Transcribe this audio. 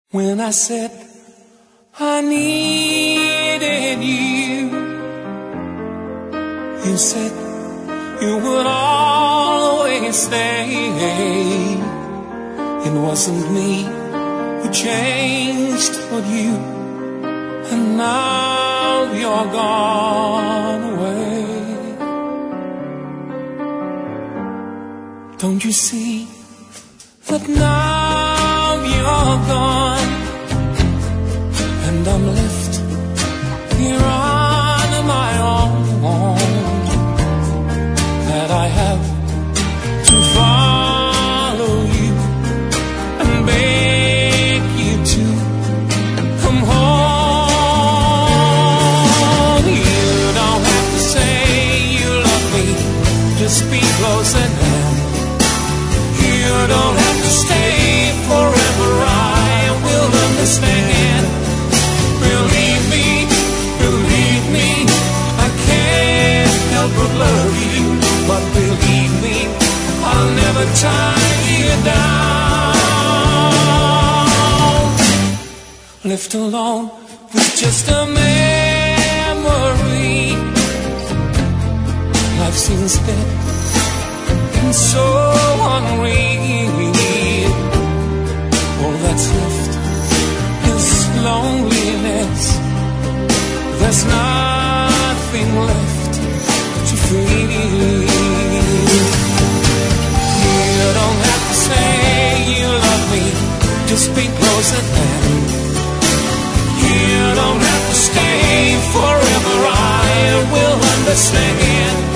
When I said I needed you, you said you would always stay. It wasn't me who changed for you, and now you're gone away. Don't you see that now you're gone, and I'm left here on my own, that I have to follow you and beg you to come home. You don't have to say you love me, just be close at hand. You don't have to stay forever, I will understand. Believe me, I can't help but love you. But believe me, I'll never tie you down. Left alone with just a memory, life seems dead and so unreal. All that's left is loneliness. There's nothing left to feel. You don't have to say you love me, just be close at hand. You don't have to stay forever, I will understand.